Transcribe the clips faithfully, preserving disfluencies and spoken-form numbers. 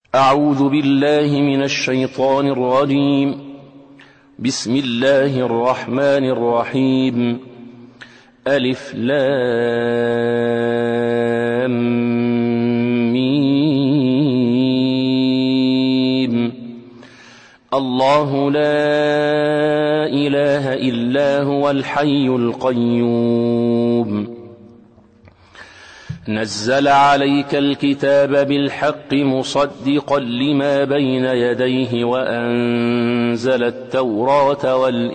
أعوذ بالله من الشيطان الرجيم. بسم الله الرحمن الرحيم. ألف لام ميم. الله لا إله إلا هو الحي القيوم. نزل عليك الكتاب بالحق مصدقا لما بين يديه وأنزل التوراة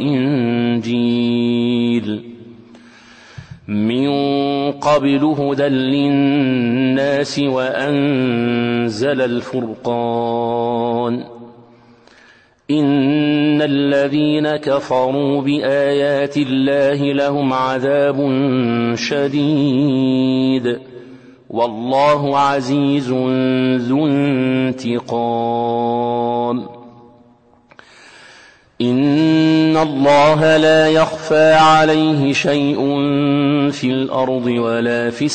والإنجيل من قبل هدى للناس وأنزل الفرقان. إن الذين كفروا بآيات الله لهم عذاب شديد والله عزيز ذو انتقام. إن الله لا يخفى عليه شيء في الأرض ولا في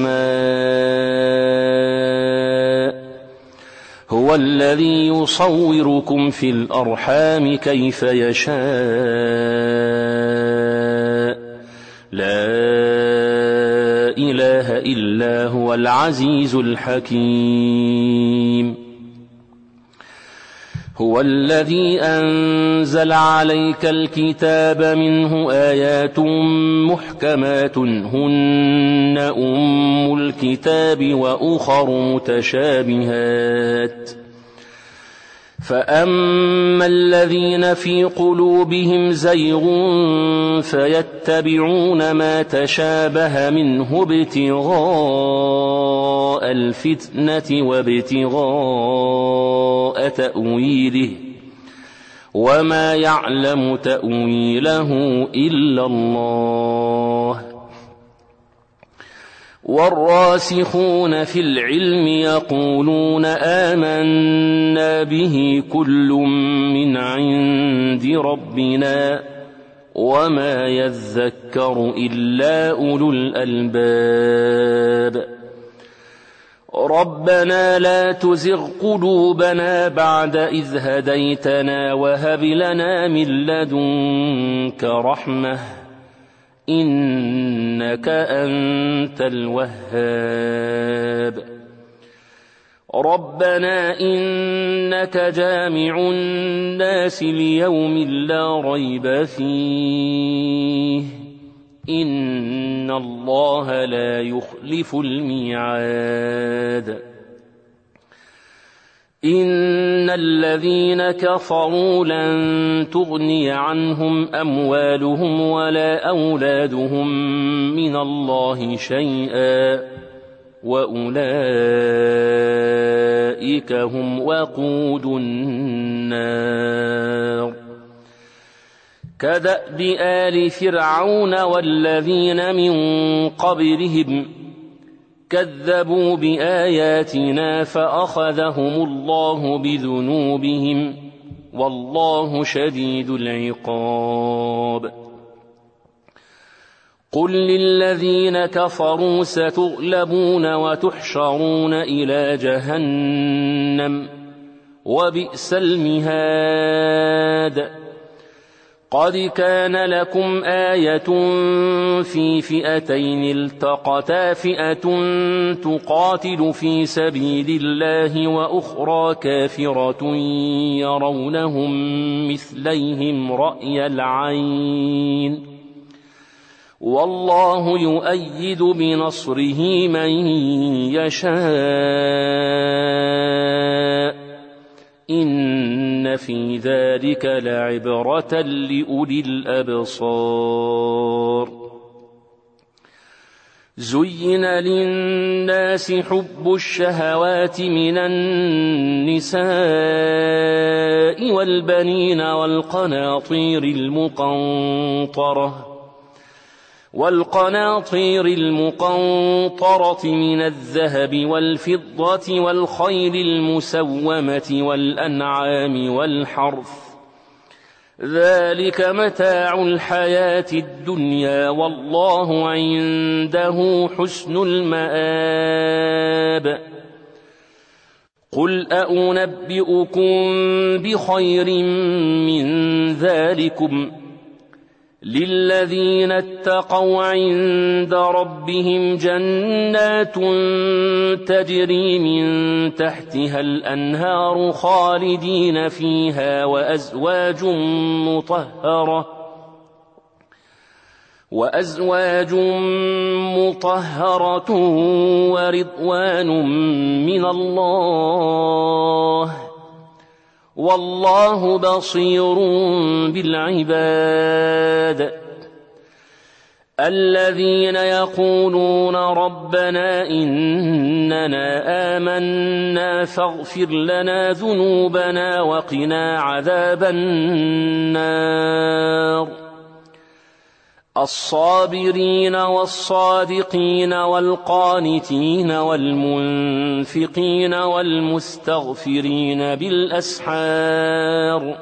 السماء. هو الذي يصوركم في الأرحام كيف يشاء. لا إله إلا هو العزيز الحكيم. هو الذي أنزل عليك الكتاب منه آيات محكمات هن أم الكتاب وأخر متشابهات. فأما الذين في قلوبهم زيغ فيتبعون ما تشابه منه ابتغاء الفتنة وابتغاء تأويله وما يعلم تأويله إلا الله. والراسخون في العلم يقولون آمنا به كل من عند ربنا وما يذكر إلا أولو الألباب. ربنا لا تزغ قلوبنا بعد إذ هديتنا وهب لنا من لدنك رحمة إنك أنت الوهاب. ربنا إنك جامع الناس ليوم لا ريب فيه إن الله لا يخلف الميعاد. إن الذين كفروا لن تغني عنهم أموالهم ولا أولادهم من الله شيئا وأولئك هم وقود النار. كدأب آل فرعون والذين من قبلهم كذبوا بآياتنا فأخذهم الله بذنوبهم والله شديد العقاب. قل للذين كفروا ستغلبون وتحشرون إلى جهنم وبئس المهاد. قد كان لكم آية في فئتين التقتا فئة تقاتل في سبيل الله وأخرى كافرة يرونهم مثليهم رأي العين والله يؤيد بنصره من يشاء. إن في ذلك لعبرة لأولي الأبصار. زين للناس حب الشهوات من النساء والبنين والقناطير المقنطرة والقناطير المقنطرة من الذهب والفضة والخيل المسومة والأنعام والحرث ذلك متاع الحياة الدنيا والله عنده حسن المآب. قل أنبئكم بخير من ذلكم للذين اتقوا عند ربهم جنات تجري من تحتها الأنهار خالدين فيها وأزواج مطهرة وأزواج مطهرة ورضوان من الله والله بصير بالعباد الذين يقولون ربنا إننا آمنا فاغفر لنا ذنوبنا وقنا عذاب النار الصابرين والصادقين والقانتين والمنفقين والمستغفرين بالأسحار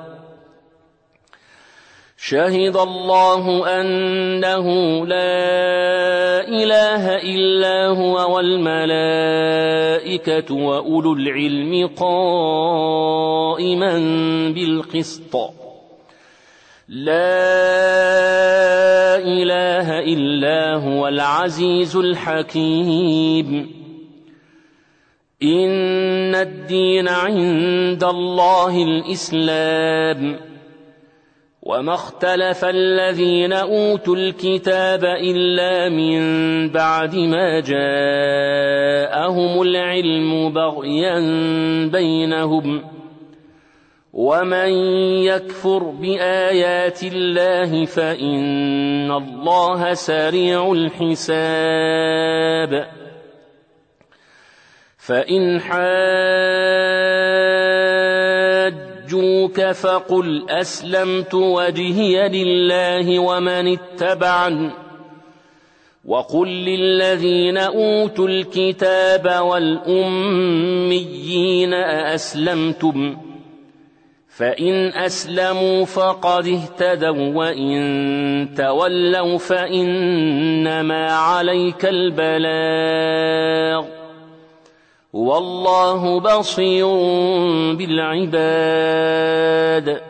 شهد الله أنه لا إله إلا هو والملائكة وأولو العلم قائما بالقسط لا إله إلا هو العزيز الحكيم إن الدين عند الله الإسلام وما اختلف الذين أوتوا الكتاب إلا من بعد ما جاءهم العلم بغيا بينهم ومن يكفر بآيات الله فإن الله سريع الحساب فإن حاجوك فقل أسلمت وجهي لله ومن اتبعني وقل للذين أوتوا الكتاب والأميين أأسلمتم فإن أسلموا فقد اهتدوا وإن تولوا فإنما عليك البلاغ والله بصير بالعباد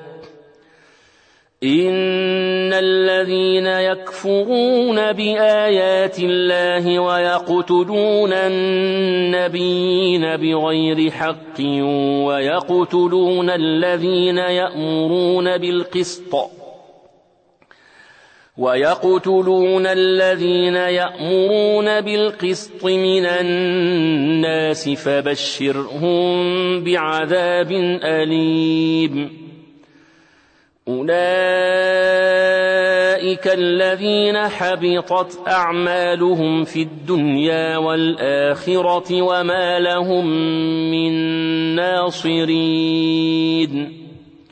إن الذين يكفرون بآيات الله ويقتلون النبيين بغير حق ويقتلون الذين يأمرون بالقسط ويقتلون الذين يأمرون بالقسط من الناس فبشرهم بعذاب أليم أولئك الذين حبطت أعمالهم في الدنيا والآخرة وما لهم من ناصرين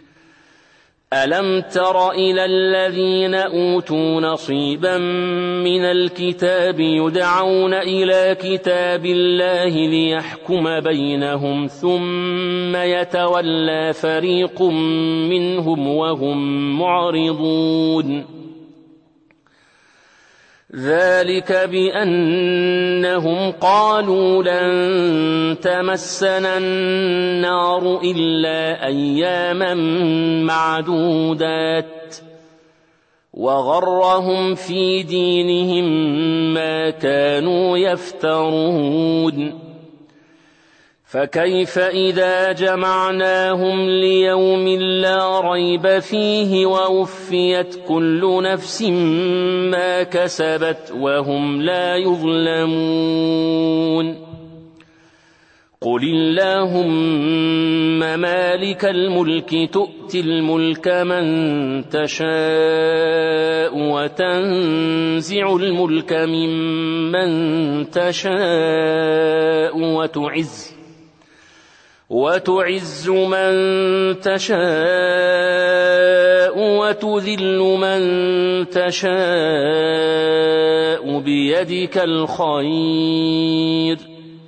ألم تر إلى الذين أوتوا نصيبا من الكتاب يدعون إلى كتاب الله ليحكم بينهم ثم يتولى فريق منهم وهم معرضون ذلك بأنهم قالوا لن تمسنا النار إلا أياما معدودات وغرهم في دينهم ما كانوا يفترون فكيف إذا جمعناهم ليوم لا ريب فيه ووفيت كل نفس ما كسبت وهم لا يظلمون قل اللهم مالك الملك تؤتي الملك من تشاء وتنزع الملك ممن تشاء وتعز وتعز من تشاء وتذل من تشاء بيدك الخير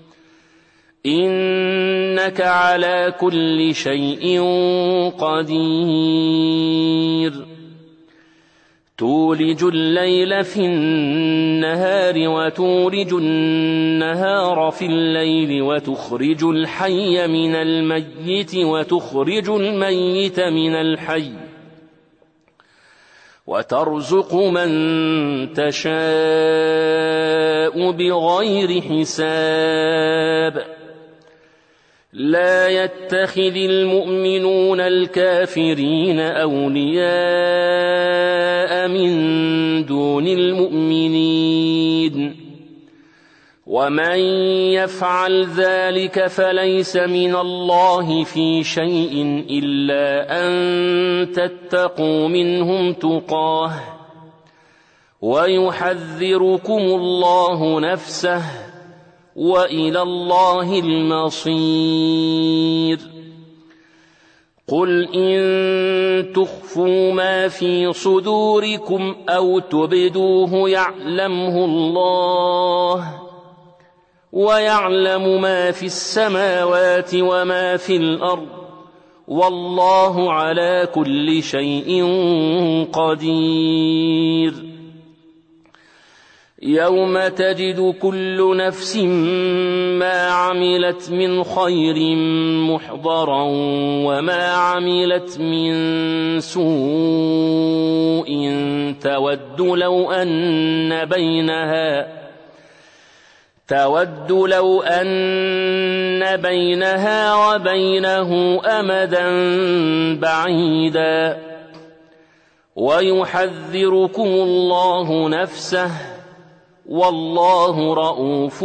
إنك على كل شيء قدير تولج الليل في النهار وتولج النهار في الليل وتخرج الحي من الميت وتخرج الميت من الحي وترزق من تشاء بغير حساب لا يتخذ المؤمنون الكافرين أولياء من دون المؤمنين ومن يفعل ذلك فليس من الله في شيء إلا أن تتقوا منهم تقاه ويحذركم الله نفسه وإلى الله المصير قل إن تخفوا ما في صدوركم أو تبدوه يعلمه الله ويعلم ما في السماوات وما في الأرض والله على كل شيء قدير يوم تجد كل نفس ما عملت من خير محضرا وما عملت من سوء تود لو أن بينها تود لو أن بينها وبينه أمدا بعيدا ويحذركم الله نفسه والله رءوف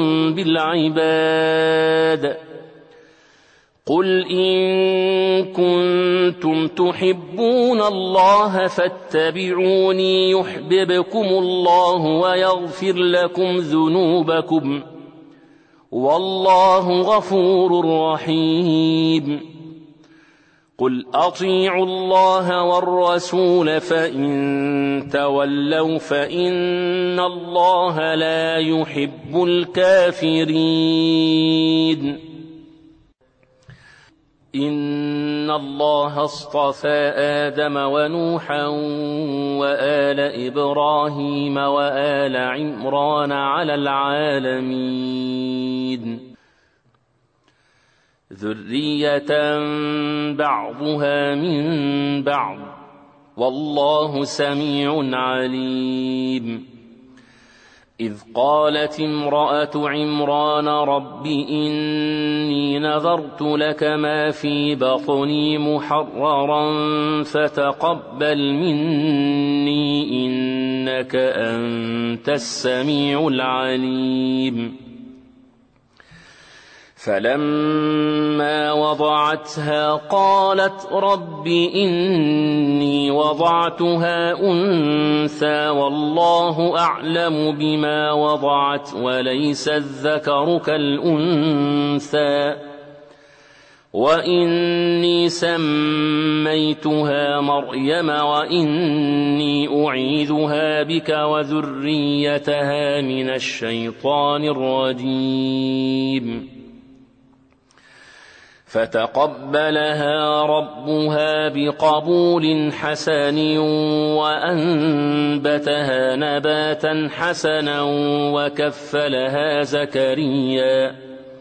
بالعباد قل إن كنتم تحبون الله فاتبعوني يحببكم الله ويغفر لكم ذنوبكم والله غفور رحيم قل أطيعوا الله والرسول فإن تولوا فإن الله لا يحب الكافرين إن الله اصطفى آدم ونوحا وآل إبراهيم وآل عمران على العالمين ذرية بعضها من بعض والله سميع عليم إذ قالت امرأة عمران رب إني نذرت لك ما في بطني محررا فتقبل مني إنك أنت السميع العليم فلما وضعتها قالت رب إني وضعتها أنثى والله أعلم بما وضعت وليس الذكر كالأنثى وإني سميتها مريم وإني أعيذها بك وذريتها من الشيطان الرجيم فتقبلها ربها بقبول حسن وأنبتها نباتا حسنا وكفلها زكريا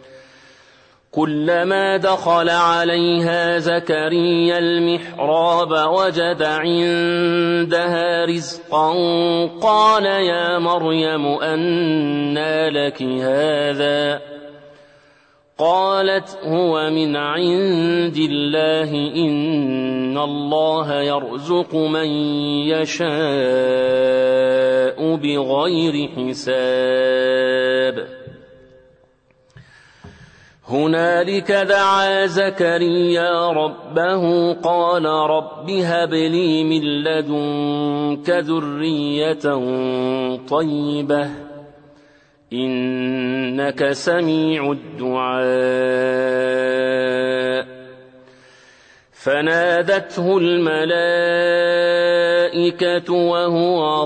كلما دخل عليها زكريا المحراب وجد عندها رزقا قال يا مريم أنى لك هذا قالت هو من عند الله إن الله يرزق من يشاء بغير حساب هنالك دعا زكريا ربه قال رب هب لي من لدنك ذرية طيبة إنك سميع الدعاء فنادته الملائكة وهو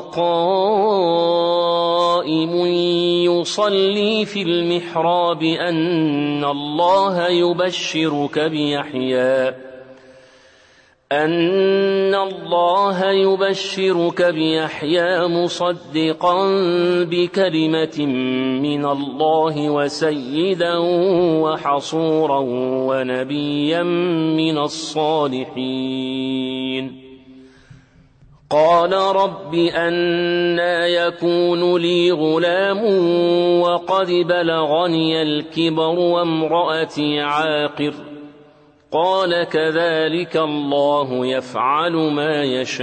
قائم يصلي في المحراب أن الله يبشرك بيحيى أن الله يبشرك بيحيى مصدقا بكلمة من الله وسيدا وحصورا ونبيا من الصالحين. قال رب أنى يكون لي غلام وقد بلغني الكبر وامرأتي عاقر. قال كذلك الله يفعل ما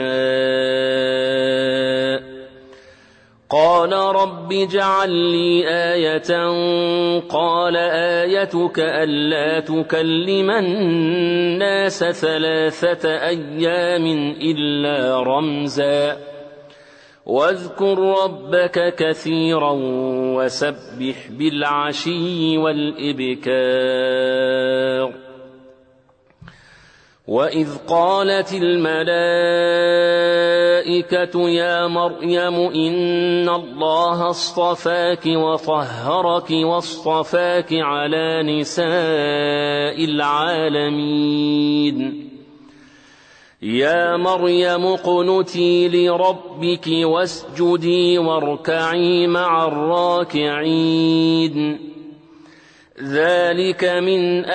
يشاء. قال رب اجعل لي آية. قال آيتك ألا تكلم الناس ثلاثة أيام إلا رمزا واذكر ربك كثيرا وسبح بالعشي والإبكار. وإذ قالت الملائكة يا مريم إن الله اصطفاك وطهرك واصطفاك على نساء العالمين. يا مريم اقنتي لربك واسجدي واركعي مع الراكعين. ذلك من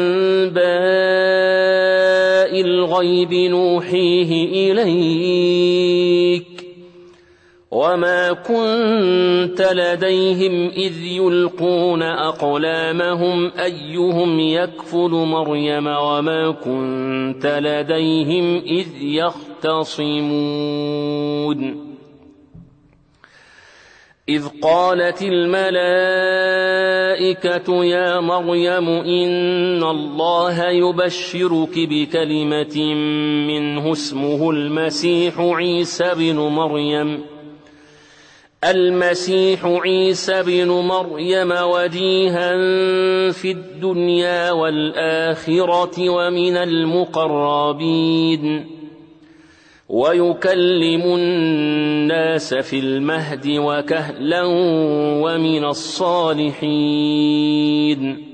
أنباء الغيب نوحيه إليك وما كنت لديهم إذ يلقون أقلامهم أيهم يكفل مريم وما كنت لديهم إذ يختصمون. إذ قالت الملائكة يا مريم إن الله يبشرك بكلمة منه اسمه المسيح عيسى بن مريم المسيح عيسى بن مريم وجيها في الدنيا والآخرة ومن المقربين ويكلم الناس في المهد وكهلا ومن الصالحين.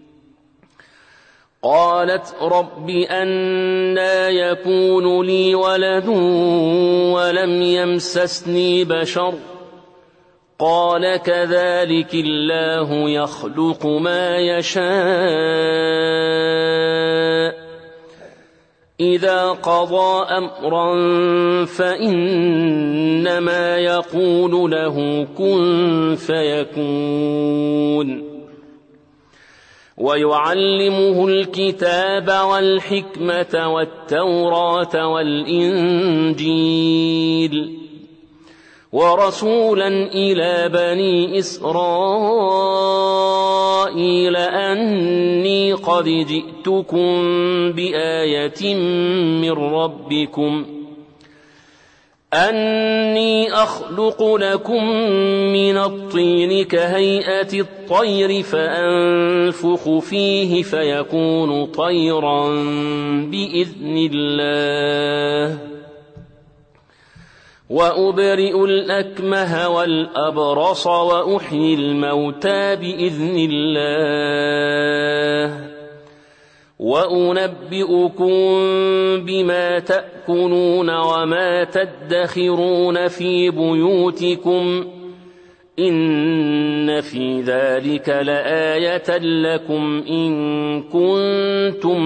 قالت رب أنى يكون لي ولد ولم يمسسني بشر. قال كذلك الله يخلق ما يشاء. إذا قضى أمرا فإنما يقول له كن فيكون. ويعلمه الكتاب والحكمة والتوراة والإنجيل ورسولا إلى بني إسرائيل أني قد جئتكم بآية من ربكم أني أخلق لكم من الطين كهيئة الطير فأنفخ فيه فيكون طيرا بإذن الله وأبرئ الأكمه والأبرص وأحيي الموتى بإذن الله وأنبئكم بما تأكلون وما تدخرون في بيوتكم إن في ذلك لآية لكم إن كنتم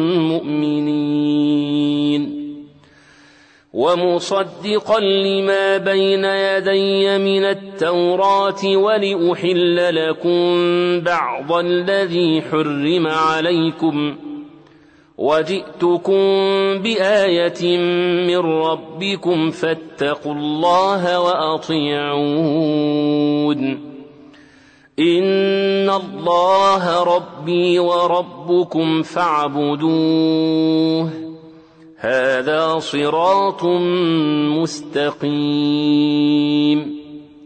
مؤمنين. ومصدقا لما بين يدي من التوراة ولأحل لكم بعض الذي حرم عليكم وجئتكم بآية من ربكم فاتقوا الله وأطيعون إن الله ربي وربكم فاعبدوه هذا صراط مستقيم.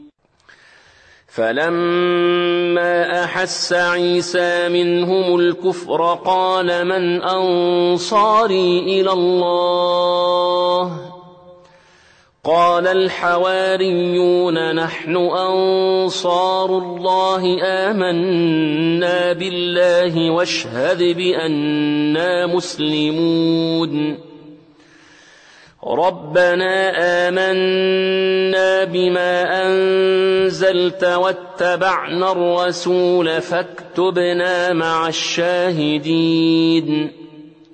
فلما أحس عيسى منهم الكفر قال من أنصاري إلى الله قال الحواريون نحن أنصار الله آمنا بالله واشهد بأننا مسلمون. ربنا آمنا بما أنزلت واتبعنا الرسول فاكتبنا مع الشاهدين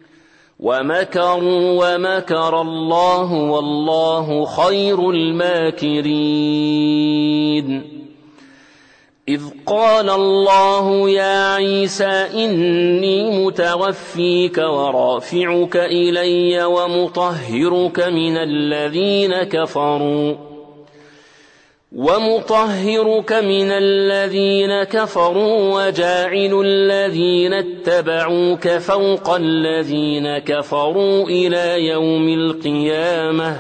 ومكروا ومكر الله والله خير الماكرين إذ قال الله يا عيسى إني متوفيك ورافعك إلي ومطهرك من الذين كفروا ومطهرك من الذين كفروا وجاعل الذين اتبعوك فوق الذين كفروا إلى يوم القيامة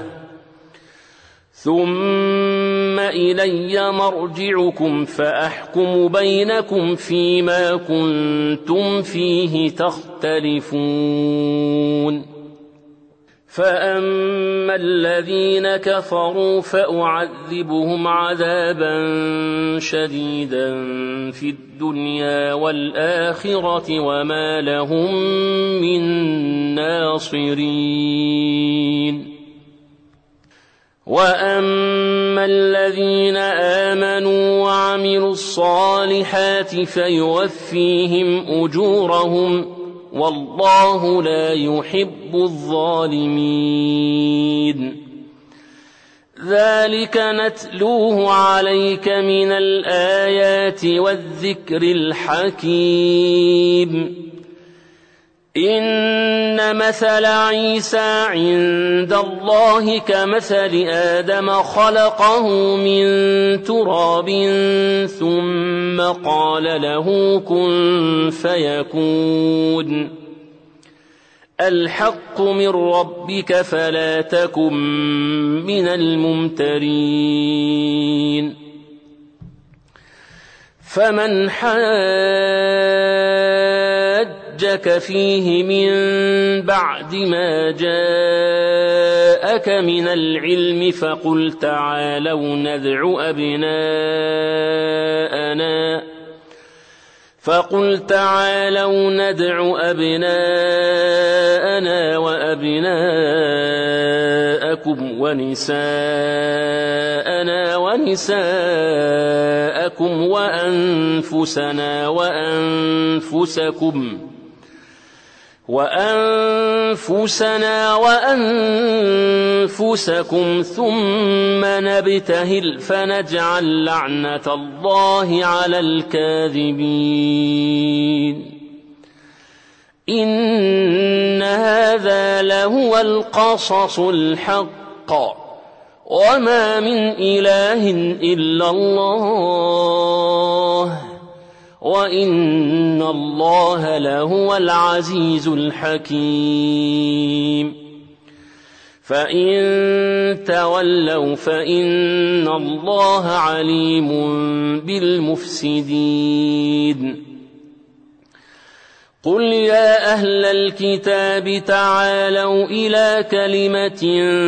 ثم إلي مرجعكم فأحكم بينكم فيما كنتم فيه تختلفون فأما الذين كفروا فأعذبهم عذابا شديدا في الدنيا والآخرة وما لهم من ناصرين وأما الذين آمنوا وعملوا الصالحات فيوفيهم أجورهم والله لا يحب الظالمين ذلك نتلوه عليك من الآيات والذكر الحكيم إن مثل عيسى عند الله كمثل آدم خلقه من تراب ثم قال له كن فيكون الحق من ربك فلا تكن من الممترين فمن حاجك فيه من بعد ما جاءك من العلم فقل تعالوا ندع أبناءنا فقل تعالوا ندع أبناءنا وأبناءكم ونساءنا ونساءكم وأنفسنا وأنفسكم وأنفسنا وأنفسكم ثم نبتهل فنجعل لعنة الله على الكاذبين إن هذا لهو القصص الحق وما من إله إلا الله وإن الله لهو العزيز الحكيم فإن تولوا فإن الله عليم بالمفسدين قل يا أهل الكتاب تعالوا إلى كلمة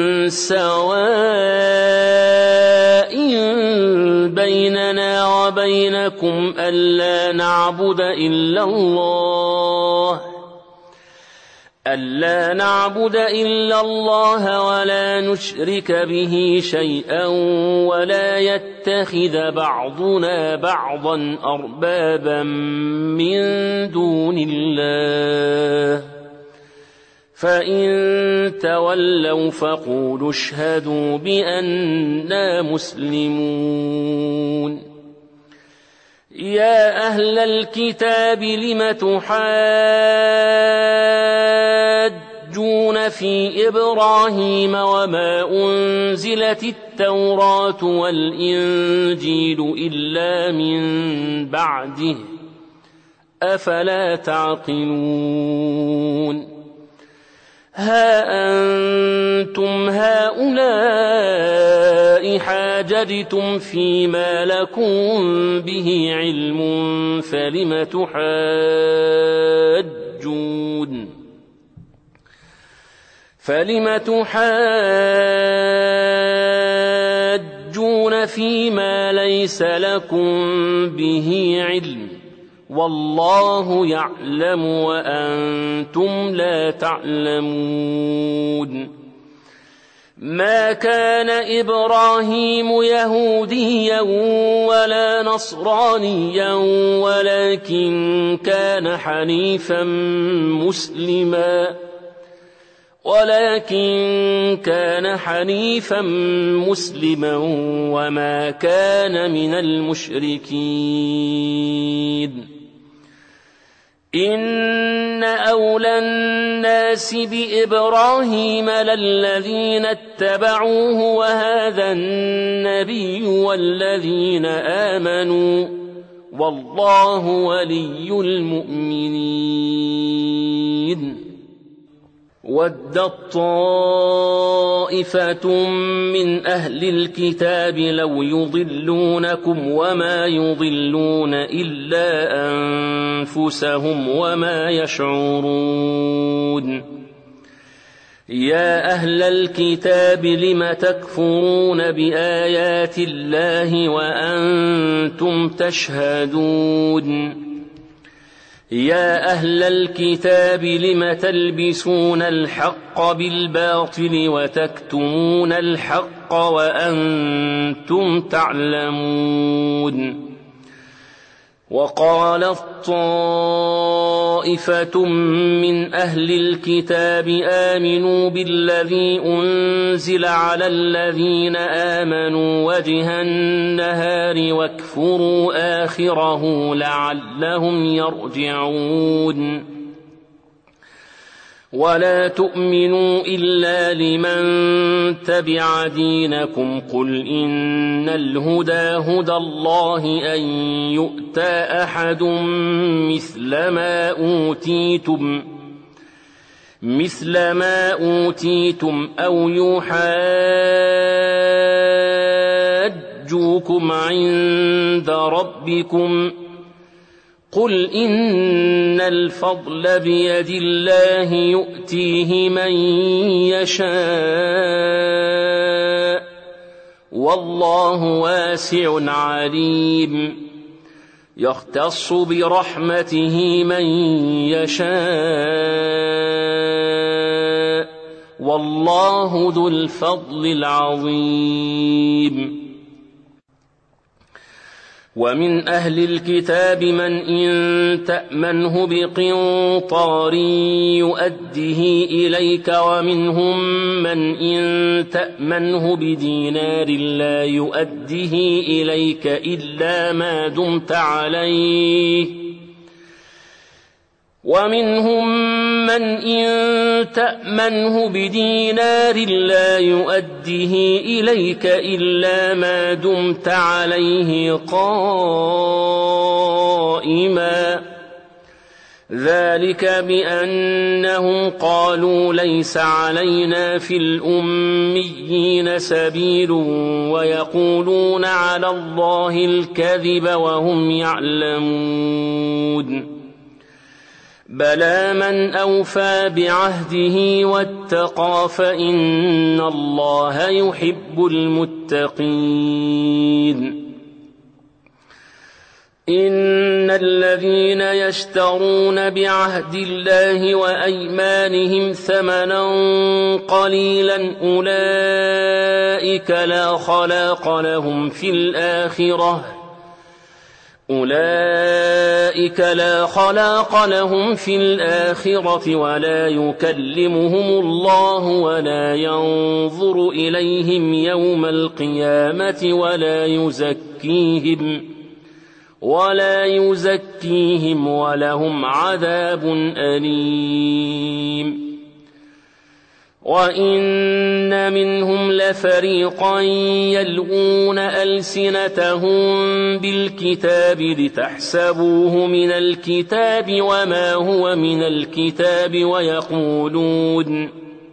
سواء بيننا وبينكم ألا نعبد إلا الله ألا نعبد إلا الله ولا نشرك به شيئا ولا يتخذ بعضنا بعضا أربابا من دون الله فإن تولوا فقولوا اشهدوا بأننا مسلمون يا أهل الكتاب لم تحاجون في إبراهيم وما أنزلت التوراة والإنجيل إلا من بعده أفلا تعقلون ها أنتم هؤلاء حاججتم فيما لكم به علم فلم تحاجون فلم تحاجون فيما ليس لكم به علم والله يعلم وأنتم لا تعلمون ما كان إبراهيم يهوديا ولا نصرانيا ولكن كان حنيفا مسلما ولكن كان حنيفا مسلما وما كان من المشركين إن أولى الناس بإبراهيم للذين اتبعوه وهذا النبي والذين آمنوا والله ولي المؤمنين ودت طائفة من أهل الكتاب لو يضلونكم وما يضلون إلا أنفسهم وما يشعرون يا أهل الكتاب لم تكفرون بآيات الله وأنتم تشهدون يا أهل الكتاب لم تلبسون الحق بالباطل وتكتمون الحق وأنتم تعلمون وقالت طائفة من أهل الكتاب آمنوا بالذي أنزل على الذين آمنوا وجه النهار واكفروا آخره لعلهم يرجعون ولا تؤمنوا إلا لمن تبع دينكم قل إن الهدى هدى الله أن يؤتى أحد مثل ما أوتيتم مثل ما أوتيتم أو يحاجوكم عند ربكم قل إن الفضل بيد الله يؤتيه من يشاء والله واسع عليم يختص برحمته من يشاء والله ذو الفضل العظيم ومن أهل الكتاب من إن تأمنه بقنطار يؤده إليك ومنهم من إن تأمنه بدينار لا يؤده إليك إلا ما دمت عليه ومنهم من إن تأمنه بدينار لا يؤده إليك إلا ما دمت عليه قائما ذلك بأنهم قالوا ليس علينا في الأميين سبيل ويقولون على الله الكذب وهم يعلمون بلى من أوفى بعهده واتقى فإن الله يحب المتقين إن الذين يشترون بعهد الله وأيمانهم ثمنا قليلا أولئك لا خلاق لهم في الآخرة أولئك لا خلاق لهم في الآخرة ولا يكلمهم الله ولا ينظر إليهم يوم القيامة ولا يزكيهم ولا يزكيهم ولهم عذاب أليم وإن منهم لفريقا يلوون ألسنتهم بالكتاب لتحسبوه من الكتاب وما هو من الكتاب ويقولون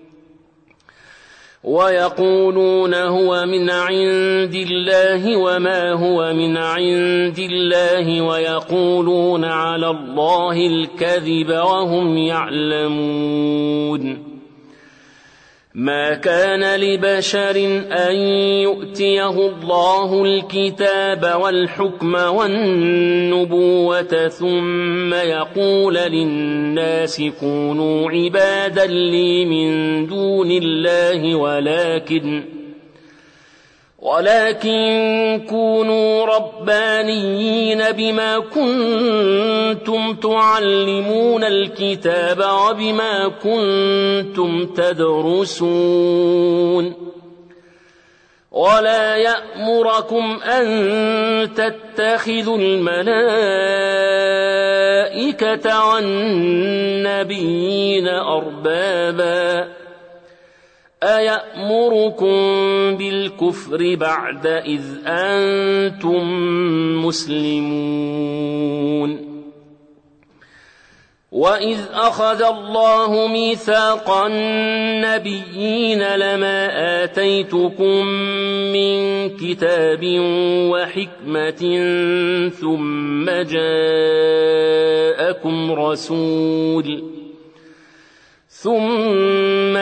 ويقولون هو من عند الله وما هو من عند الله ويقولون على الله الكذب وهم يعلمون ما كان لبشر أن يؤتيه الله الكتاب والحكم والنبوة ثم يقول للناس كونوا عبادا لي من دون الله ولكن ولكن كونوا ربانيين بما كنتم تعلمون الكتاب وبما كنتم تدرسون ولا يأمركم أن تتخذوا الملائكة والنبيين أربابا أيأمركم بالكفر بعد إذ أنتم مسلمون وإذ أخذ الله ميثاق النبيين لما آتيتكم من كتاب وحكمة ثم جاءكم رسول ثم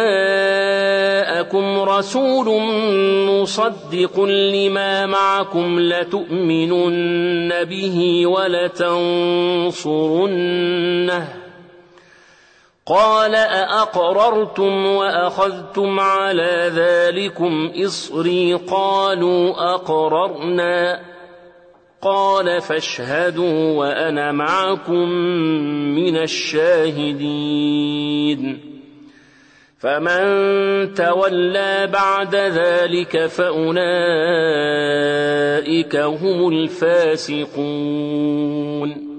جاءكم رسول مصدق لما معكم لتؤمنن به ولتنصرنه قال أأقررتم وأخذتم على ذلكم إصري قالوا أقررنا قال فاشهدوا وأنا معكم من الشاهدين فمن تولى بعد ذلك فأولئك هم الفاسقون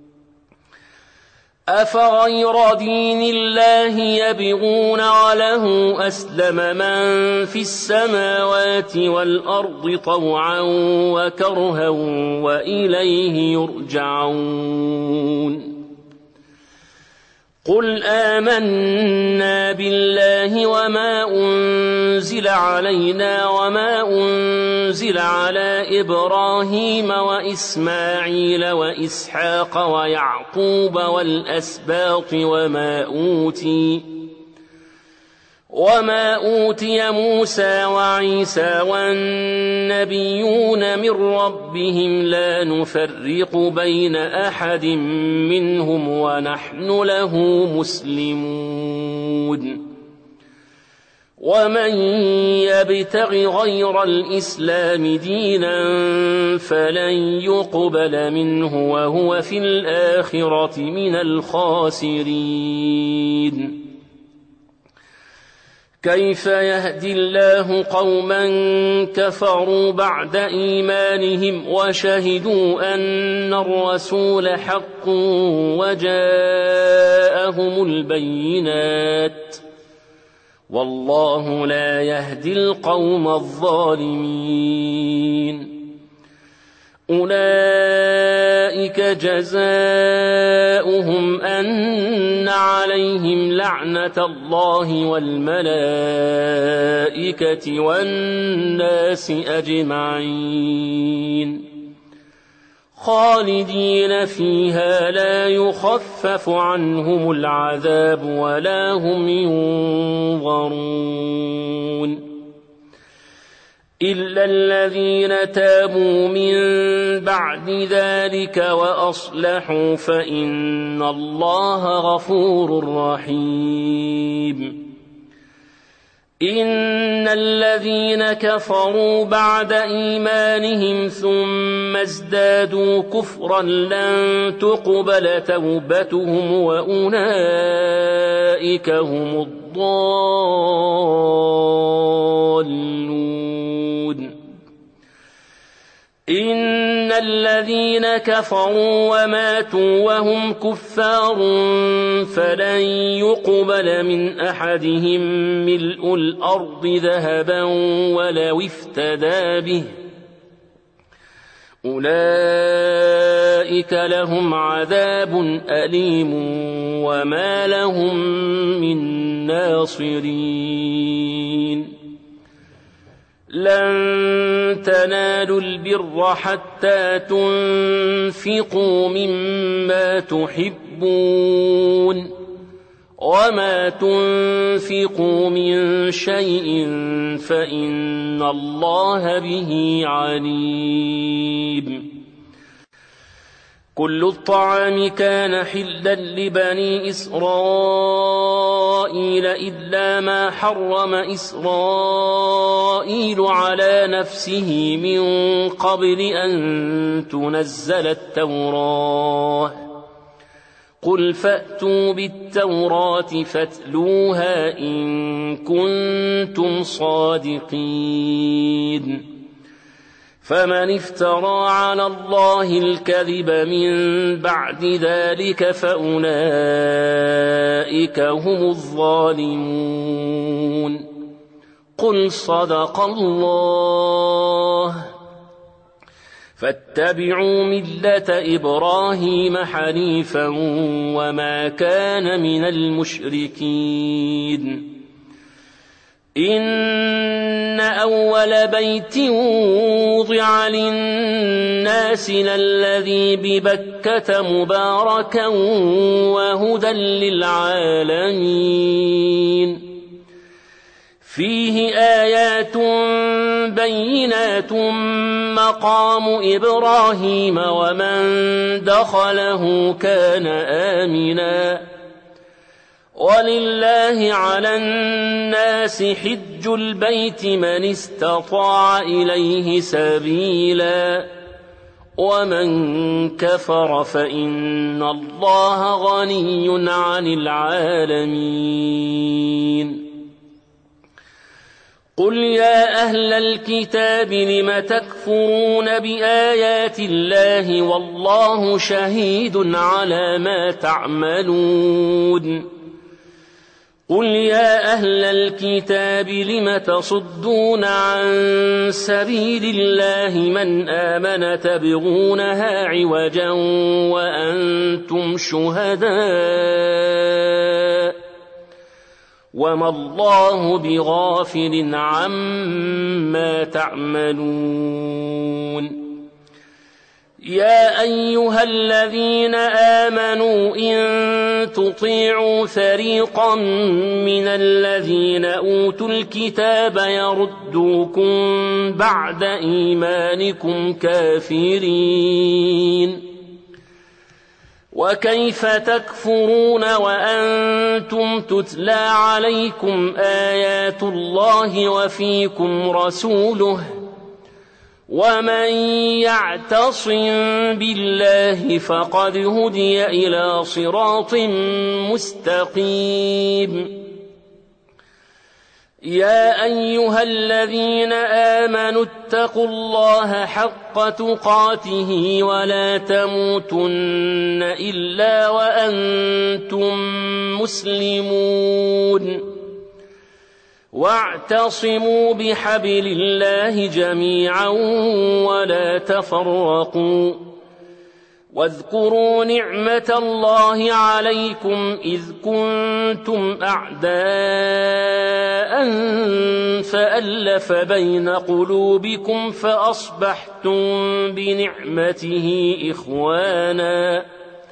أفغير دين الله يبغون وله أسلم من في السماوات والأرض طوعا وكرها وإليه يرجعون قل آمنا بالله وما أنزل علينا وما أنزل على إبراهيم وإسماعيل وإسحاق ويعقوب والأسباط وما أوتي وما أوتي موسى وعيسى والنبيون من ربهم لا نفرق بين أحد منهم ونحن له مسلمون ومن يبتغ غير الإسلام دينا فلن يقبل منه وهو في الآخرة من الخاسرين كيف يهدي الله قوما كفروا بعد إيمانهم وشهدوا أن الرسول حق وجاءهم البينات والله لا يهدي القوم الظالمين أولئك جزاؤهم أن عليهم لعنة الله والملائكة والناس أجمعين خالدين فيها لا يخفف عنهم العذاب ولا هم ينظرون إلا الذين تابوا من بعد ذلك وأصلحوا فإن الله غفور رحيم إن الذين كفروا بعد إيمانهم ثم ازدادوا كفرا لن تقبل توبتهم وأولئك هم الضالون إن الذين كفروا وماتوا وهم كفار فلن يقبل من أحدهم ملء الأرض ذهبا ولو افتدى به أولئك لهم عذاب أليم وما لهم من ناصرين لن تنالوا البر حتى تنفقوا مما تحبون وما تنفقوا من شيء فإن الله به عليم. كل الطعام كان حلا لبني إسرائيل إلا ما حرم إسرائيل على نفسه من قبل أن تنزل التوراة. قل فأتوا بالتوراة فاتلوها إن كنتم صادقين. فمن افترى على الله الكذب من بعد ذلك فأولئك هم الظالمون. قل صدق الله. فاتبعوا ملة إبراهيم حنيفا وما كان من المشركين. إن أول بيت وضع للناس للذي ببكة مباركا وهدى للعالمين. فيه آيات بينات مقام إبراهيم ومن دخله كان آمنا. ولله على الناس حج البيت من استطاع إليه سبيلا ومن كفر فإن الله غني عن العالمين. قل يا أهل الكتاب لم تكفرون بآيات الله والله شهيد على ما تعملون. قل يا أهل الكتاب لم تصدون عن سبيل الله من آمن تبغونها عوجا وأنتم شهداء وما الله بغافل عما تعملون. يا أيها الذين آمنوا إن تطيعوا فريقا من الذين أوتوا الكتاب يردوكم بعد إيمانكم كافرين. وكيف تكفرون وأنتم تتلى عليكم آيات الله وفيكم رسوله ومن يعتصم بالله فقد هدي إلى صراط مستقيم. يا أيها الذين آمنوا اتقوا الله حق تقاته ولا تموتن إلا وأنتم مسلمون. واعتصموا بحبل الله جميعا ولا تفرقوا. واذكروا نعمة الله عليكم إذ كنتم أعداء فألف بين قلوبكم فأصبحتم بنعمته إخوانا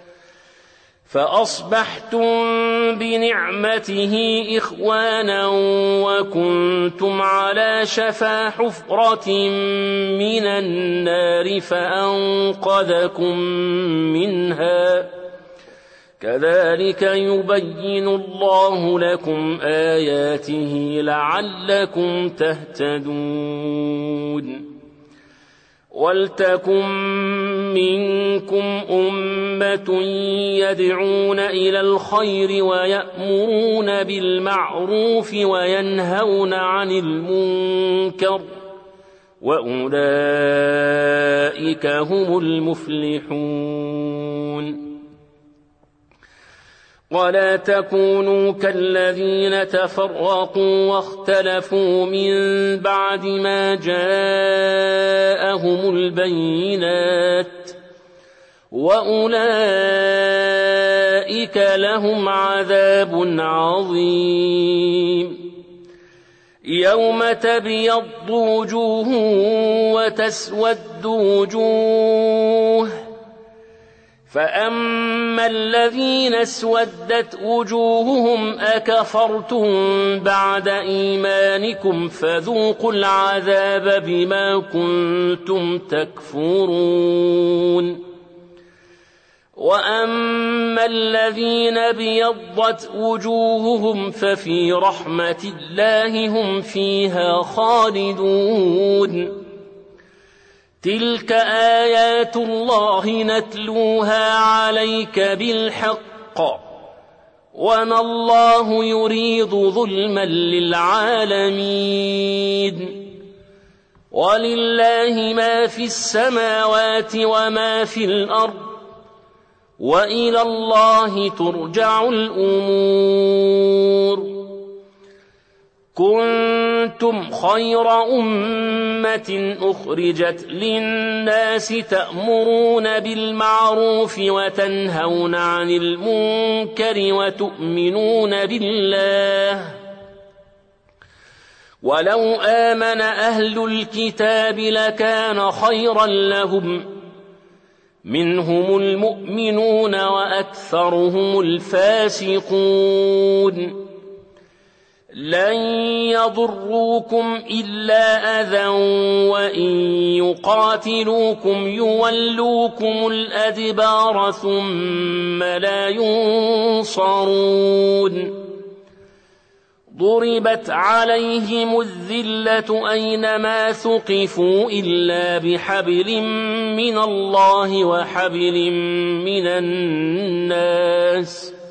فأصبحتم بنعمته إخوانا وكنتم على شفا حفرة من النار فأنقذكم منها. كذلك يبين الله لكم آياته لعلكم تهتدون. ولتكن منكم أمة يدعون إلى الخير ويأمرون بالمعروف وينهون عن المنكر وأولئك هم المفلحون. ولا تكونوا كالذين تفرقوا واختلفوا من بعد ما جاءهم البينات وأولئك لهم عذاب عظيم. يوم تبيض وجوه وتسود وجوه فأما الذين اسودت وجوههم أكفرتم بعد إيمانكم فذوقوا العذاب بما كنتم تكفرون وأما الذين ابيضت وجوههم ففي رحمة الله هم فيها خالدون تلك آيات الله نتلوها عليك بالحق وما الله يريد ظلما للعالمين ولله ما في السماوات وما في الأرض وإلى الله ترجع الأمور كنتم خير أمة أخرجت للناس تأمرون بالمعروف وتنهون عن المنكر وتؤمنون بالله ولو آمن أهل الكتاب لكان خيرا لهم منهم المؤمنون وأكثرهم الفاسقون لن يضروكم إلا أذى وإن يقاتلوكم يولوكم الأدبار ثم لا ينصرون ضربت عليهم الذلة أينما ثقفوا إلا بحبل من الله وحبل من الناس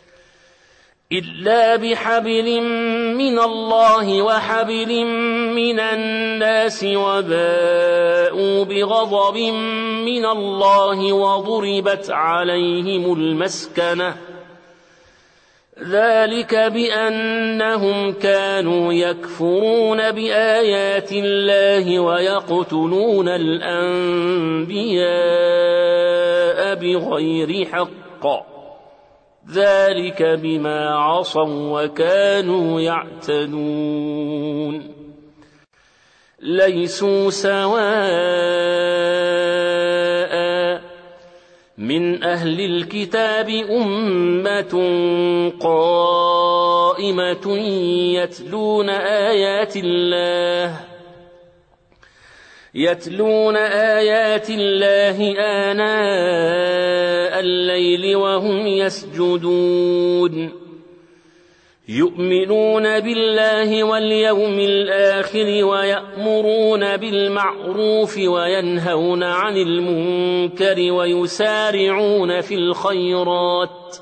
إلا بحبل من الله وحبل من الناس وباءوا بغضب من الله وضربت عليهم المسكنة ذلك بأنهم كانوا يكفرون بآيات الله ويقتلون الأنبياء بغير حق ذلك بما عصوا وكانوا يعتدون ليسوا سواء من أهل الكتاب أمة قائمة يتلون آيات الله يتلون آيات الله آناء الليل وهم يسجدون يؤمنون بالله واليوم الآخر ويأمرون بالمعروف وينهون عن المنكر ويسارعون في الخيرات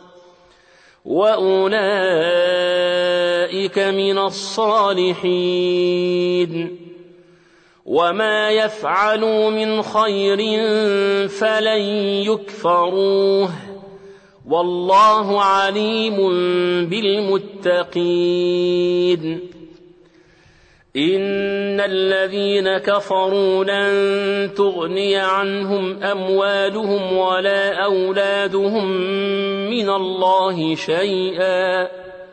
وأولئك من الصالحين وما يفعلوا من خير فلن يكفروه والله عليم بالمتقين إن الذين كفروا لن تغني عنهم أموالهم ولا أولادهم من الله شيئا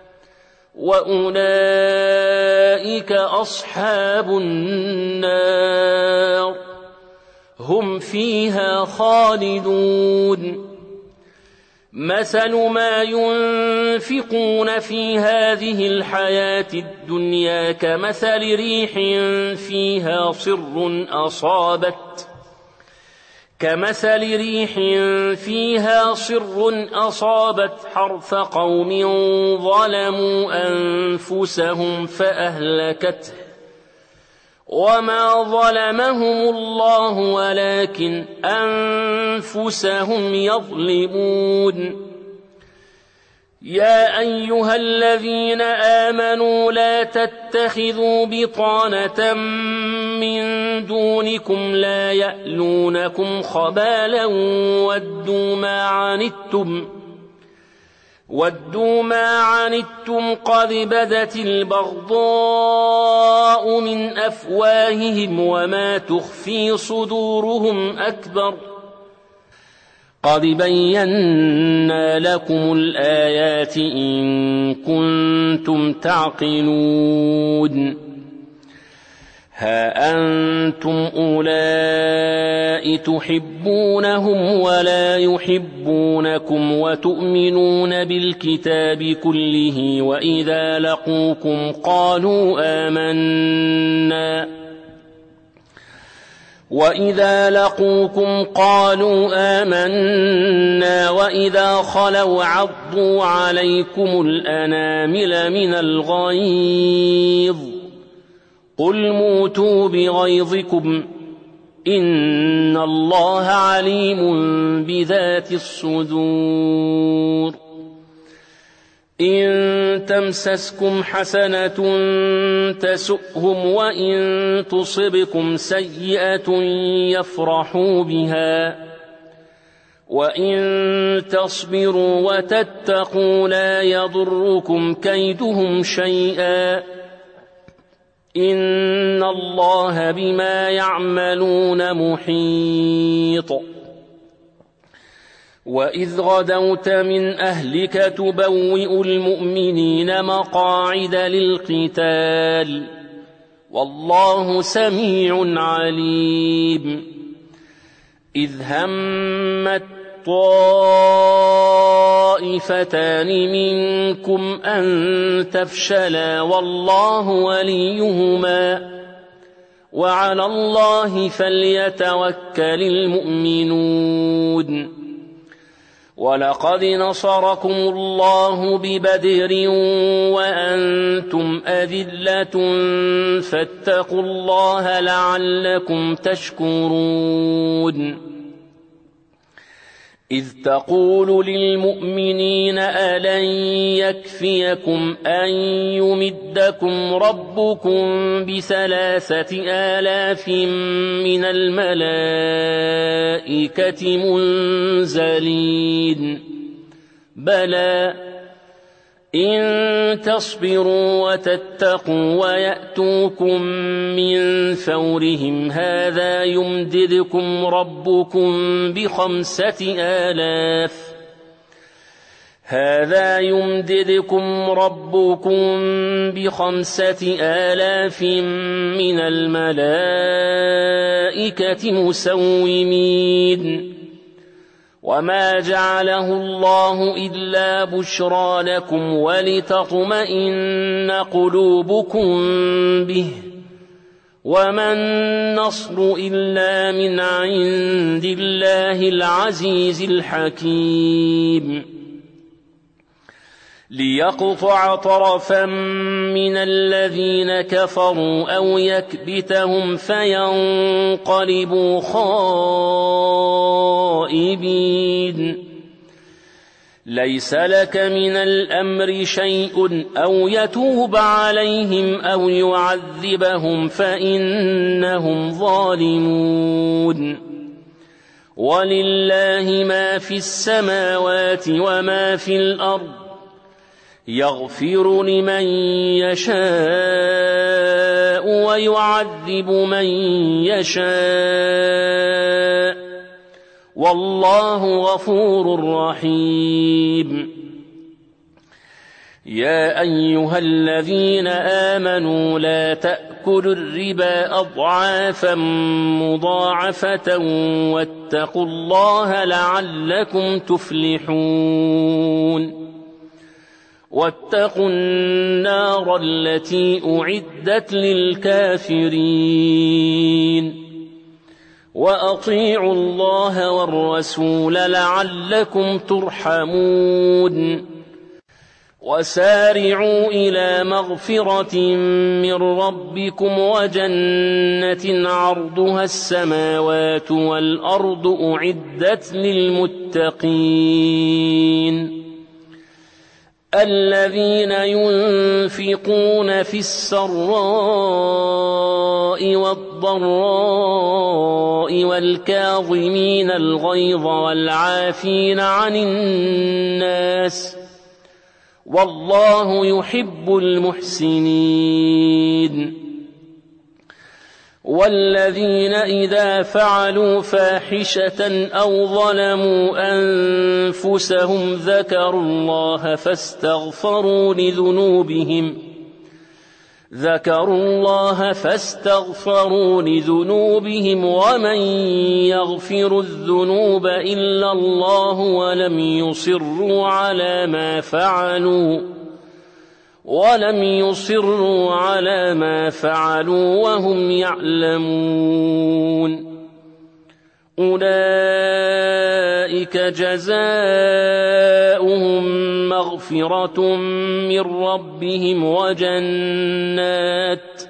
وأولئك أصحاب النار هم فيها خالدون مثل ما ينفقون في هذه الحياة الدنيا كمثل ريح فيها صر أصابت كمثل ريح فيها صر أصابت حرث قوم ظلموا أنفسهم فأهلكته وما ظلمهم الله ولكن أنفسهم يظلمون يا أيها الذين آمنوا لا تتخذوا بطانة من دونكم لا يألونكم خبالا ودوا ما عنتم ودوا ما عنتم قد بدت البغضاء من أفواههم وما تخفي صدورهم أكبر قد بينا لكم الآيات إن كنتم تعقلون ها أنتم أولئك تحبونهم ولا يحبونكم وتؤمنون بالكتاب كله وإذا لقوكم قالوا آمنا وإذا لقوكم قالوا آمنا وإذا خلوا عضوا عليكم الأنامل من الغيظ قل موتوا بغيظكم إن الله عليم بذات الصدور إن تمسسكم حسنة تسؤهم وإن تصبكم سيئة يفرحوا بها وإن تصبروا وتتقوا لا يضركم كيدهم شيئا إن الله بما يعملون محيط وإذ غدوت من أهلك تبوئ المؤمنين مقاعد للقتال والله سميع عليم إذ همت طائفتان منكم أن تفشلا والله وليهما وعلى الله فليتوكل المؤمنون ولقد نصركم الله ببدر وأنتم أذلة فاتقوا الله لعلكم تشكرون إذ تقول للمؤمنين ألن يكفيكم أن يمدكم ربكم بثلاثة آلاف من الملائكة منزلين بلى إن تصبروا وتتقوا ويأتوكم من فورهم هذا يمددكم ربكم بخمسة آلاف هذا يمددكم ربكم بخمسة آلاف من الملائكة مسومين وما جعله الله إلا بشرى لكم ولتطمئن قلوبكم به وما النصر إلا من عند الله العزيز الحكيم ليقطع طرفا من الذين كفروا أو يكبتهم فينقلبوا خائبين ليس لك من الأمر شيء أو يتوب عليهم أو يعذبهم فإنهم ظالمون ولله ما في السماوات وما في الأرض يغفر لمن يشاء ويعذب من يشاء والله غفور رحيم يا أيها الذين آمنوا لا تأكلوا الربا أضعافا مضاعفة واتقوا الله لعلكم تفلحون واتقوا النار التي أعدت للكافرين وأطيعوا الله والرسول لعلكم ترحمون وسارعوا إلى مغفرة من ربكم وجنة عرضها السماوات والأرض أعدت للمتقين الذين ينفقون في السراء والضراء والكاظمين الغيظ والعافين عن الناس والله يحب المحسنين والذين إذا فعلوا فاحشة أو ظلموا أنفسهم ذكروا الله فاستغفروا لذنوبهم ذكروا الله فاستغفروا لذنوبهم ومن يغفر الذنوب إلا الله ولم يصروا على ما فعلوا ولم يصروا على ما فعلوا وهم يعلمون أولئك جزاؤهم مغفرة من ربهم وجنات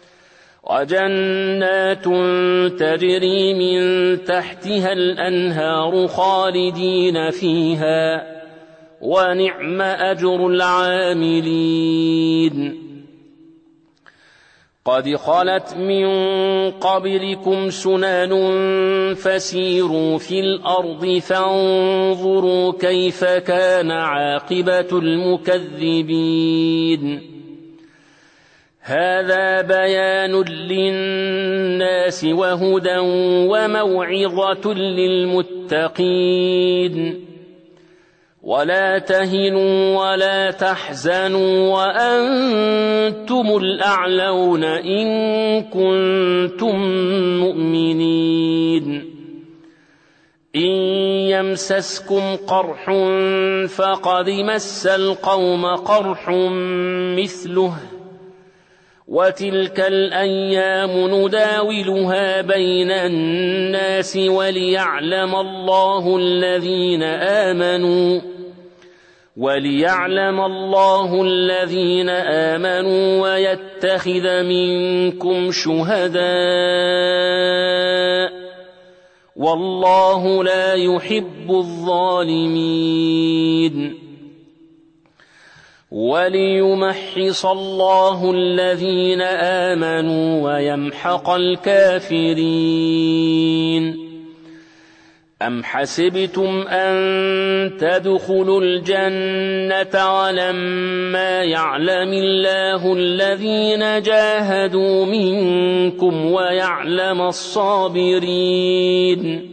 وجنات تجري من تحتها الأنهار خالدين فيها ونعم أجر العاملين قد خلت من قبلكم سنن فسيروا في الأرض فانظروا كيف كان عاقبة المكذبين هذا بيان للناس وهدى وموعظة للمتقين ولا تهنوا ولا تحزنوا وأنتم الأعلون إن كنتم مؤمنين إن يمسسكم قرح فقد مس القوم قرح مثله وتلك الأيام نداولها بين الناس وليعلم الله الذين آمنوا وليعلم الله الذين آمنوا ويتخذ منكم شهداء والله لا يحب الظالمين وليمحص الله الذين آمنوا ويمحق الكافرين أم حسبتم أن تدخلوا الجنة ولما يعلم الله الذين جاهدوا منكم ويعلم الصابرين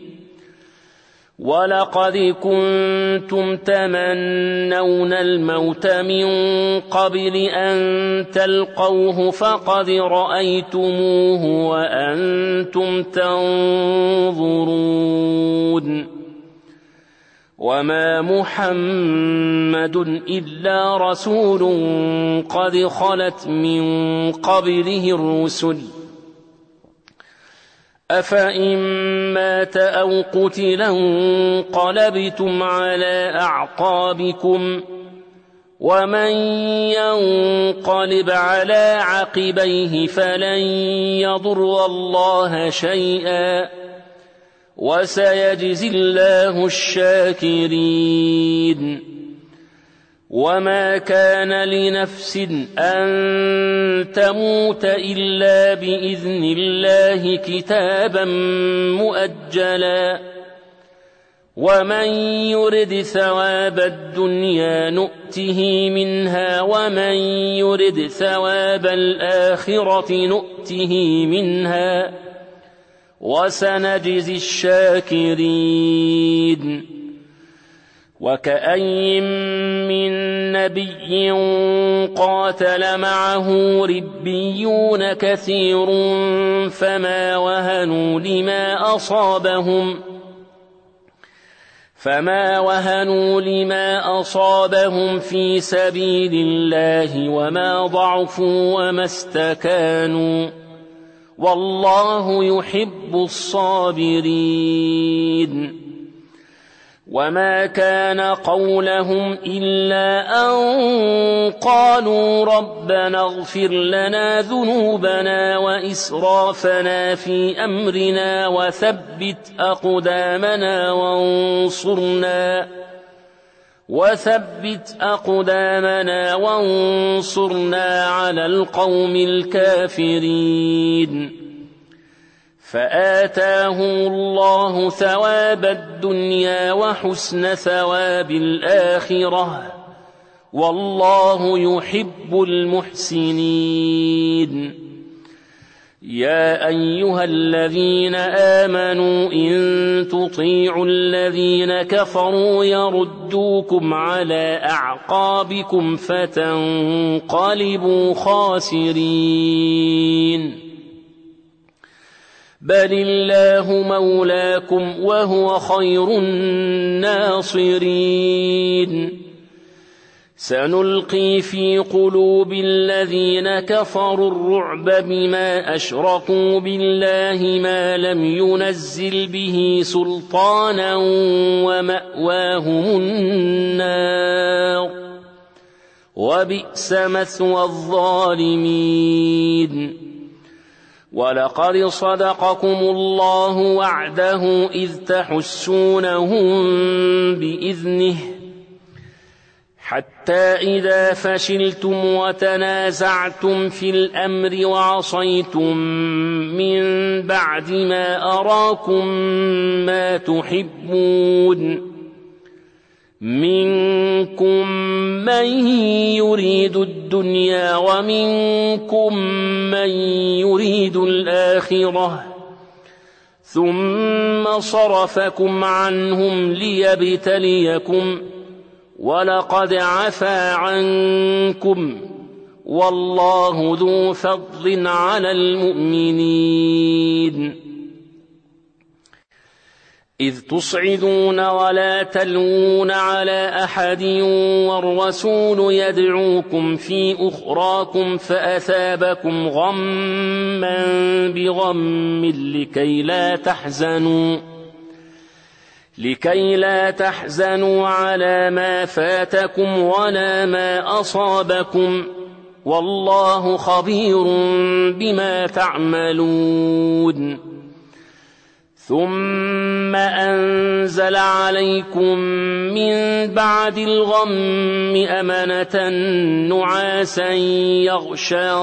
ولقد كنتم تمنون الموت من قبل أن تلقوه فقد رأيتموه وأنتم تنظرون وما محمد إلا رسول قد خلت من قبله الرسل أفإن مات أو قتلا انقلبتم على أعقابكم ومن ينقلب على عقبيه فلن يضر الله شيئا وسيجزي الله الشاكرين وما كان لنفس أن تموت إلا بإذن الله كتابا مؤجلا ومن يرد ثواب الدنيا نؤته منها ومن يرد ثواب الآخرة نؤته منها وسنجزي الشاكرين وكأين من نبي قاتل معه ربيون كثير فما وهنوا لما أصابهم فما وهنوا لما أصابهم في سبيل الله وما ضعفوا وما استكانوا والله يحب الصابرين وما كان قولهم إلا أن قالوا ربنا اغفر لنا ذنوبنا وإسرافنا في أمرنا وثبت أقدامنا وانصرنا وثبت أقدامنا وانصرنا على القوم الكافرين فآتاهم الله ثواب الدنيا وحسن ثواب الآخرة والله يحب المحسنين يا أيها الذين آمنوا إن تطيعوا الذين كفروا يردوكم على أعقابكم فتنقلبوا خاسرين بل الله مولاكم وهو خير الناصرين سنلقي في قلوب الذين كفروا الرعب بما أشركوا بالله ما لم ينزل به سلطانا ومأواهم النار وبئس مثوى الظالمين ولقد صدقكم الله وعده إذ تحسونهم بإذنه حتى إذا فشلتم وتنازعتم في الأمر وعصيتم من بعد ما أراكم ما تحبون منكم من يريد الدنيا ومنكم من يريد الآخرة ثم صرفكم عنهم ليبتليكم ولقد عفا عنكم والله ذو فضل على المؤمنين إذ تصعدون ولا تلوون على أحد والرسول يدعوكم في أخراكم فأثابكم غما بغم لكي لا تحزنوا لكي لا تحزنوا على ما فاتكم ولا ما أصابكم والله خبير بما تعملون ثم أنزل عليكم من بعد الغم أمنة نعاسا يغشى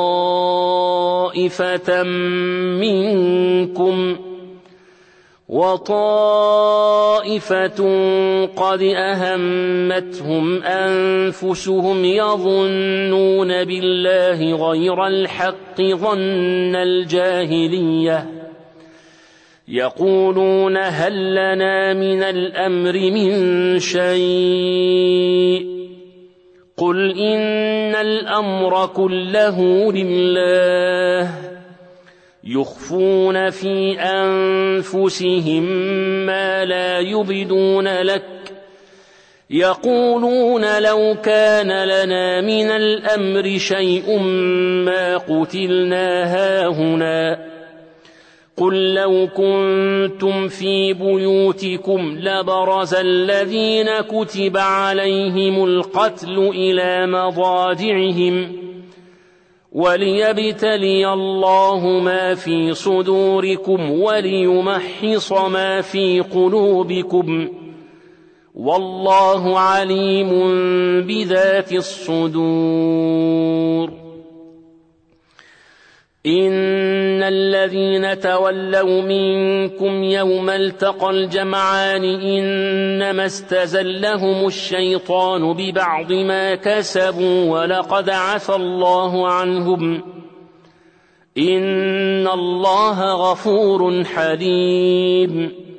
طائفة منكم وطائفة قد أهمتهم أنفسهم يظنون بالله غير الحق ظن الجاهلية يقولون هل لنا من الأمر من شيء قل إن الأمر كله لله يخفون في أنفسهم ما لا يبدون لك يقولون لو كان لنا من الأمر شيء ما قتلنا هاهنا قل لو كنتم في بيوتكم لبرز الذين كتب عليهم القتل إلى مضاجعهم وليبتلي الله ما في صدوركم وليمحص ما في قلوبكم والله عليم بذات الصدور إن الذين تولوا منكم يوم التقى الجمعان إنما استزلهم الشيطان ببعض ما كسبوا ولقد عفى الله عنهم إن الله غفور حليم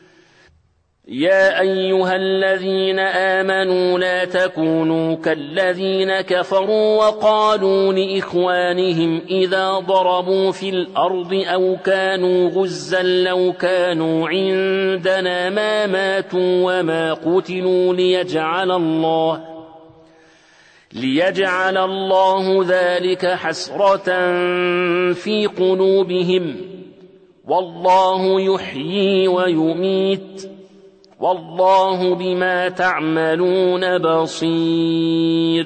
يا أيها الذين آمنوا لا تكونوا كالذين كفروا وقالوا لإخوانهم إذا ضربوا في الأرض أو كانوا غزا لو كانوا عندنا ما ماتوا وما قتلوا ليجعل الله ليجعل الله ذلك حسرة في قلوبهم والله يحيي ويميت والله بما تعملون بصير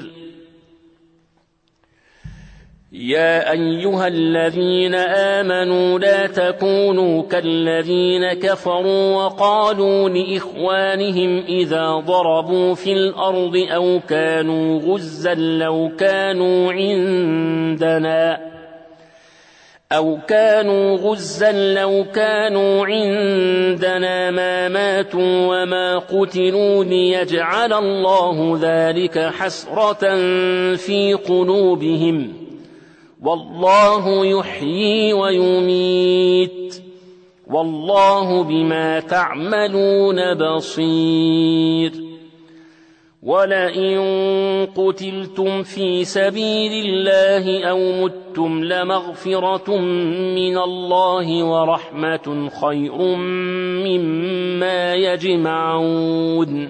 يا أيها الذين آمنوا لا تكونوا كالذين كفروا وقالوا لإخوانهم إذا ضربوا في الأرض أو كانوا غزا لو كانوا عندنا أو كانوا غزا لو كانوا عندنا ما ماتوا وما قتلوا ليجعل الله ذلك حسرة في قلوبهم والله يحيي ويميت والله بما تعملون بصير ولئن قتلتم في سبيل الله أو متم لمغفرة من الله ورحمة خير مما يجمعون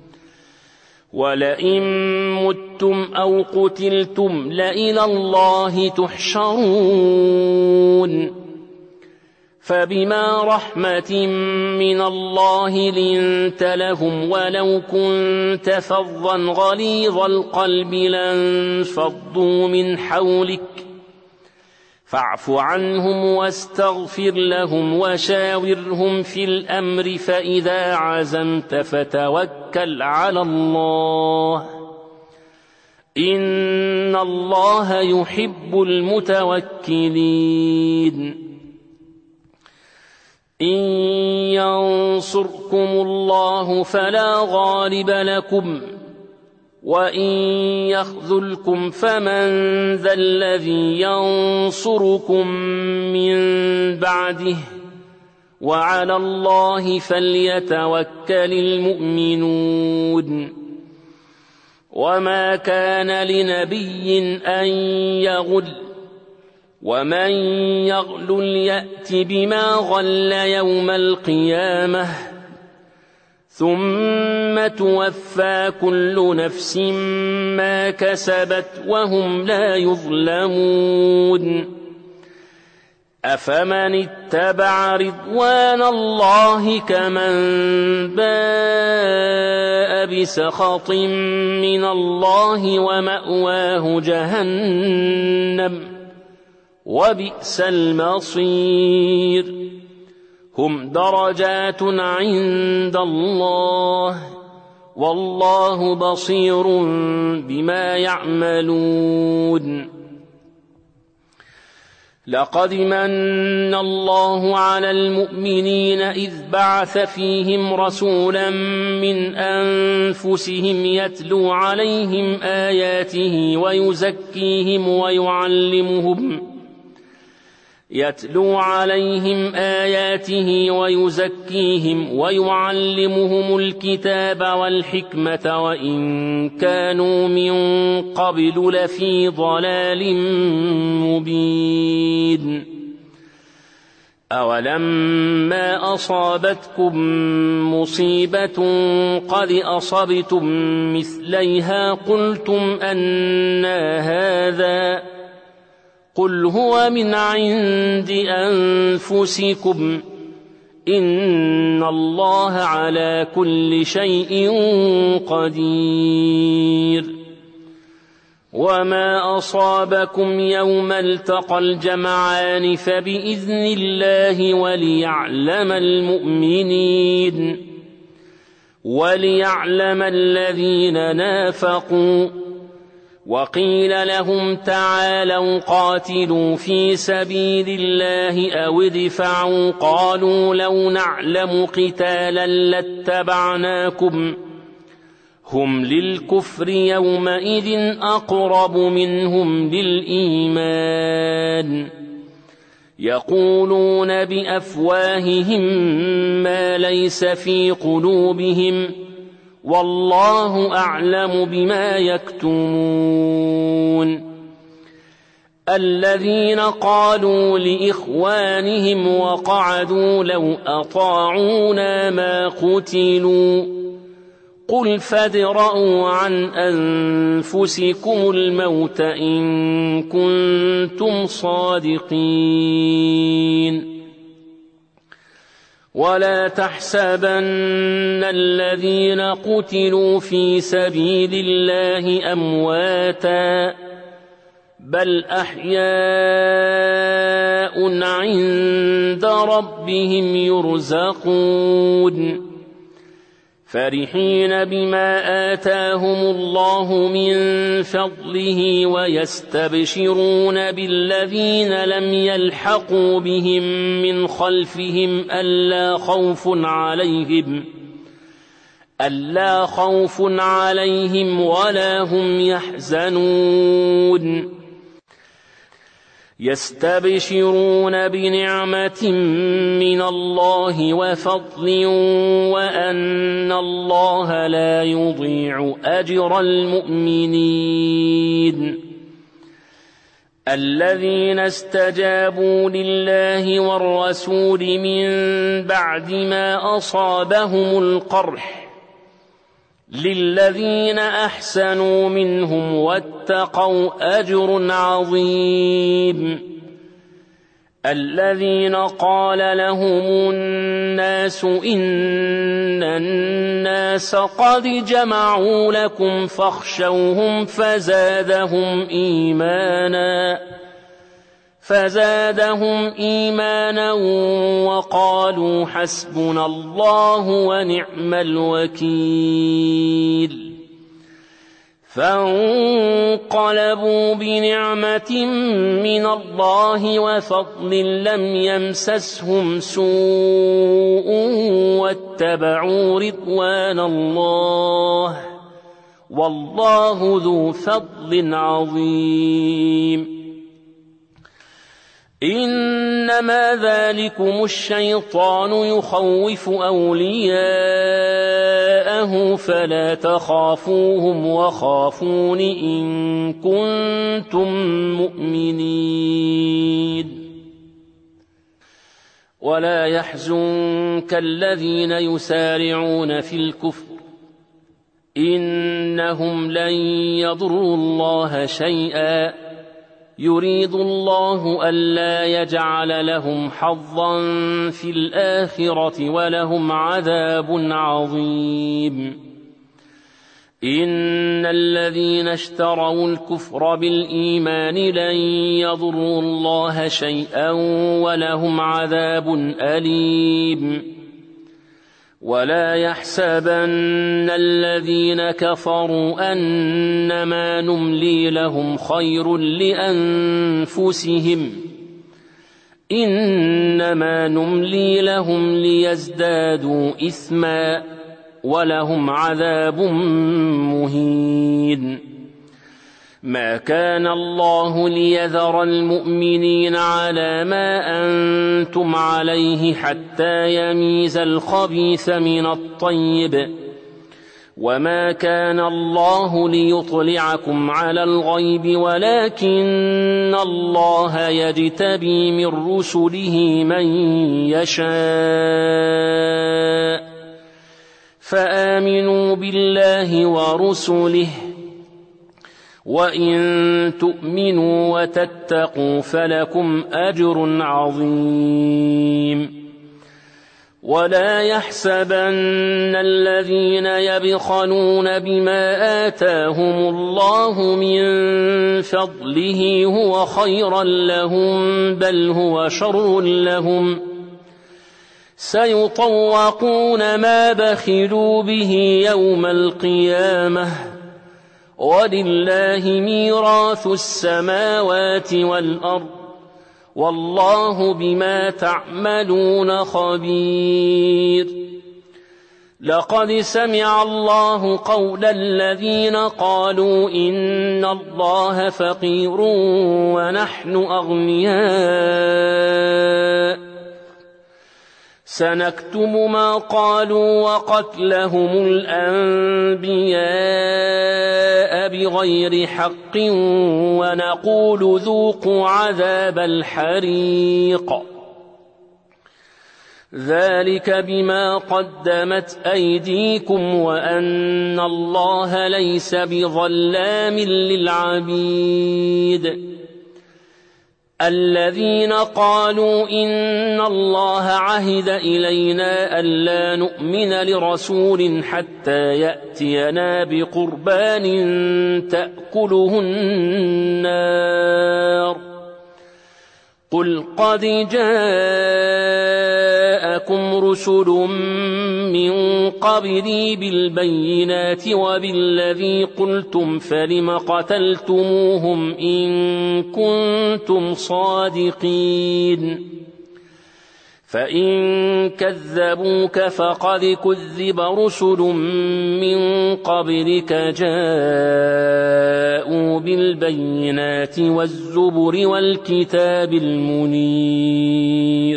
ولئن متم أو قتلتم لإلى الله تحشرون فبما رحمة من الله لنت لهم ولو كنت فظا غليظ القلب لانفضوا من حولك فاعف عنهم واستغفر لهم وشاورهم في الأمر فإذا عزمت فتوكل على الله إن الله يحب المتوكلين إن ينصركم الله فلا غالب لكم وإن يخذلكم فمن ذا الذي ينصركم من بعده وعلى الله فليتوكل المؤمنون وما كان لنبي أن يغل ومن يغل يأت بما غل يوم القيامة ثم توفى كل نفس ما كسبت وهم لا يظلمون أفمن اتبع رضوان الله كمن باء بسخط من الله ومأواه جهنم وبئس المصير هم درجات عند الله والله بصير بما يعملون لقد من الله على المؤمنين إذ بعث فيهم رسولا من أنفسهم يتلو عليهم آياته ويزكيهم ويعلمهم يتلو عليهم آياته ويزكيهم ويعلمهم الكتاب والحكمة وإن كانوا من قبل لفي ضلال مبين أولما أصابتكم مصيبة قد أصبتم مثليها قلتم أنى هذا قل هو من عند أنفسكم إن الله على كل شيء قدير وما أصابكم يوم التقى الجمعان فبإذن الله وليعلم المؤمنين وليعلم الذين نافقوا وقيل لهم تعالوا قاتلوا في سبيل الله أو ادفعوا قالوا لو نعلم قتالا لاتبعناكم هم للكفر يومئذ أقرب منهم للإيمان يقولون بأفواههم ما ليس في قلوبهم والله أعلم بما يكتمون الذين قالوا لإخوانهم وقعدوا لو أطاعونا ما قتلوا قل فادرءوا عن أنفسكم الموت إن كنتم صادقين ولا تحسبن الذين قتلوا في سبيل الله أمواتا بل أحياء عند ربهم يرزقون فرحين بما آتاهم الله من فضله ويستبشرون بالذين لم يلحقوا بهم من خلفهم ألا خوف عليهم ألا خوف عليهم ولا هم يحزنون يستبشرون بنعمة من الله وفضل وأن الله لا يضيع أجر المؤمنين. الذين استجابوا لله والرسول من بعد ما أصابهم القرح للذين أحسنوا منهم واتقوا أجر عظيم. الذين قال لهم الناس إن الناس قد جمعوا لكم فاخشوهم فزادهم إيمانا فزادهم إيمانا وقالوا حسبنا الله ونعم الوكيل. فانقلبوا بنعمة من الله وفضل لم يمسسهم سوء واتبعوا رضوان الله والله ذو فضل عظيم. إنما ذلكم الشيطان يخوف أولياءه فلا تخافوهم وخافون إن كنتم مؤمنين. ولا يحزنك الذين يسارعون في الكفر إنهم لن يضروا الله شيئا يريد الله ألا يجعل لهم حظا في الآخرة ولهم عذاب عظيم. إن الذين اشتروا الكفر بالإيمان لن يضروا الله شيئا ولهم عذاب أليم. ولا يحسبن الذين كفروا أنما نملي لهم خير لأنفسهم إنما نملي لهم ليزدادوا إثما ولهم عذاب مهين. ما كان الله ليذر المؤمنين على ما أنتم عليه حتى يميز الخبيث من الطيب وما كان الله ليطلعكم على الغيب ولكن الله يجتبي من رسله من يشاء فآمنوا بالله ورسله وإن تؤمنوا وتتقوا فلكم أجر عظيم. ولا يحسبن الذين يبخلون بما آتاهم الله من فضله هو خيرا لهم بل هو شر لهم سيطوقون ما بخلوا به يوم القيامة ولله ميراث السماوات والأرض والله بما تعملون خبير. لقد سمع الله قول الذين قالوا إن الله فقير ونحن أغنياء سنكتم ما قالوا وقتلهم الأنبياء بغير حق ونقول ذوقوا عذاب الحريق ذلك بما قدمت أيديكم وأن الله ليس بظلام للعبيد. الذين قالوا إن الله عهد إلينا ألا نؤمن لرسول حتى يأتينا بقربان تأكله النار قل قد جاءكم رسل من قبلي بالبينات وبالذي قلتم فلم قتلتموهم إن كنتم صادقين فإن كذبوك فقد كذب رسل من قبلك جاءوا بالبينات والزبر والكتاب المنير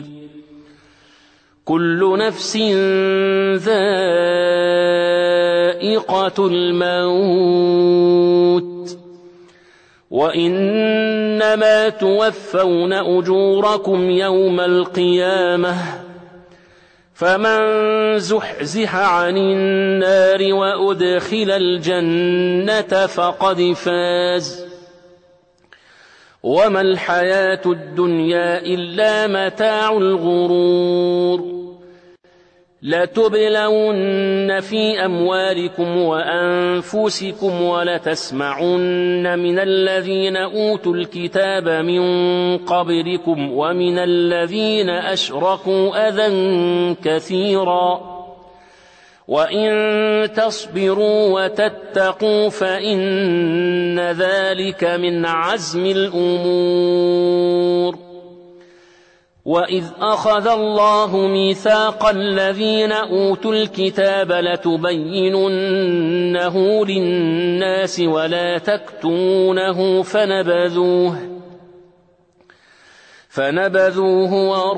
كل نفس ذائقة الموت وإنما توفون أجوركم يوم القيامة فمن زحزح عن النار وأدخل الجنة فقد فاز وما الحياة الدنيا إلا متاع الغرور لتبلون في أموالكم وأنفسكم ولتسمعن من الذين أوتوا الكتاب من قبلكم ومن الذين أشركوا أذى كثيرا وإن تصبروا وتتقوا فإن ذلك من عزم الأمور وإذ أخذ الله ميثاق الذين أوتوا الكتاب لتبيننه للناس ولا تكتمونه فنبذوه فنبذوه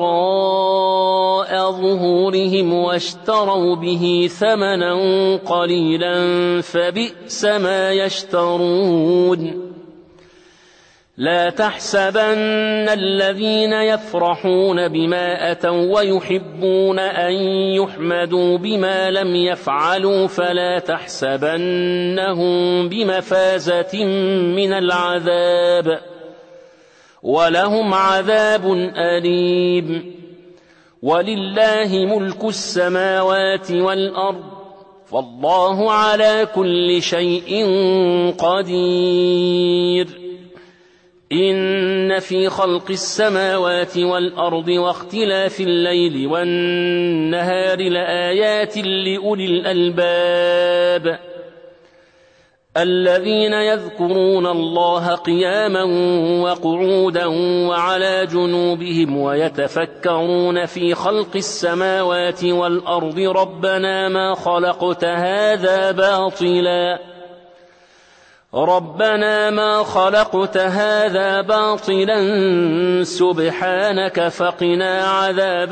وراء ظهورهم واشتروا به ثمنا قليلا فبئس ما يشترون لا تحسبن الذين يفرحون بما أتوا ويحبون أن يحمدوا بما لم يفعلوا فلا تحسبنهم بمفازة من العذاب ولهم عذاب أليم ولله ملك السماوات والأرض فالله على كل شيء قدير إن في خلق السماوات والأرض واختلاف الليل والنهار لآيات لأولي الألباب الذين يذكرون الله قياما وقعودا وعلى جنوبهم ويتفكرون في خلق السماوات والأرض ربنا ما خلقت هذا باطلا ربنا ما خلقت هذا باطلا سبحانك فقنا عذاب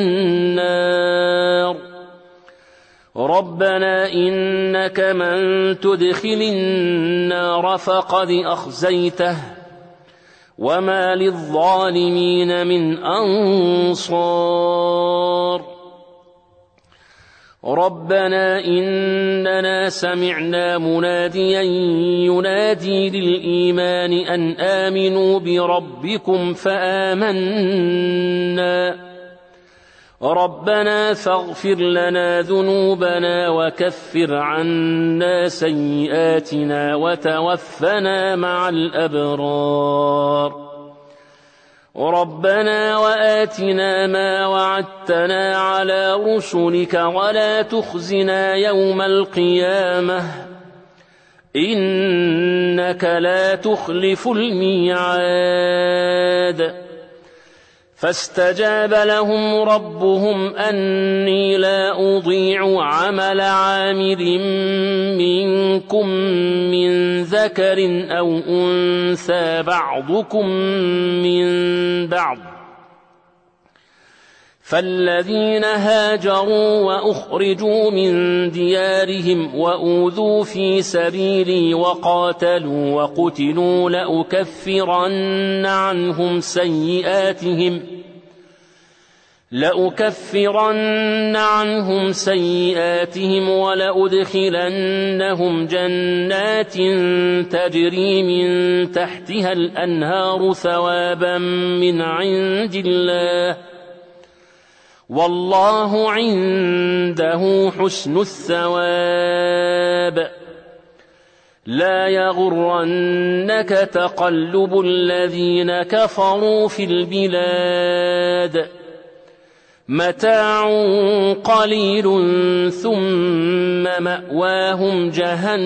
النار ربنا إنك من تدخل النار فقد أخزيته وما للظالمين من أنصار ربنا إننا سمعنا مناديا ينادي للإيمان أن آمنوا بربكم فآمنا ربنا فاغفر لنا ذنوبنا وكفر عنا سيئاتنا وتوفنا مع الأبرار ربنا وآتنا ما وعدتنا على رسلك ولا تخزنا يوم القيامة إنك لا تخلف الميعاد فاستجاب لهم ربهم أني لا أضيع عمل عامل منكم من ذكر أو أنثى بعضكم من بعض فالذين هاجروا وأخرجوا من ديارهم وأوذوا في سبيلي وقاتلوا وقتلوا لأكفرن عنهم سيئاتهم لأكفرن عنهم سيئاتهم ولأدخلنهم جنات تجري من تحتها الأنهار ثوابا من عند الله والله عنده حسن الثواب لا يغرنك تقلب الذين كفروا في البلاد متاع قليل ثم مأواهم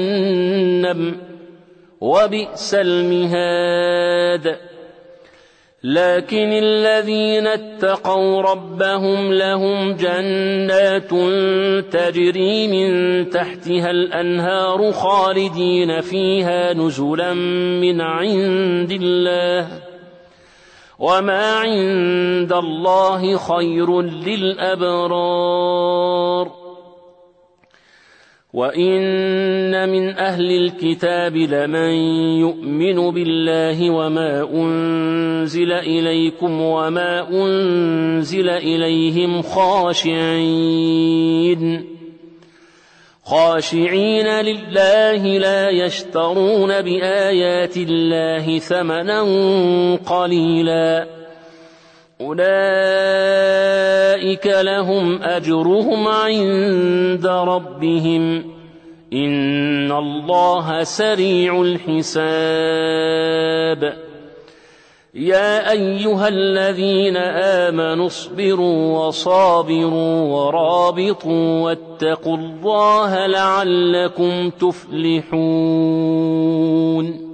جهنم وبئس المهاد لكن الذين اتقوا ربهم لهم جنات تجري من تحتها الأنهار خالدين فيها نزلا من عند الله وما عند الله خير للأبرار. وإن من أهل الكتاب لمن يؤمن بالله وما أنزل إليكم وما أنزل إليهم خاشعين خاشعين لله لا يشترون بآيات الله ثمنا قليلا أولئك لهم أجرهم عند ربهم إن الله سريع الحساب. يا أيها الذين آمنوا اصبروا وصابروا ورابطوا واتقوا الله لعلكم تفلحون.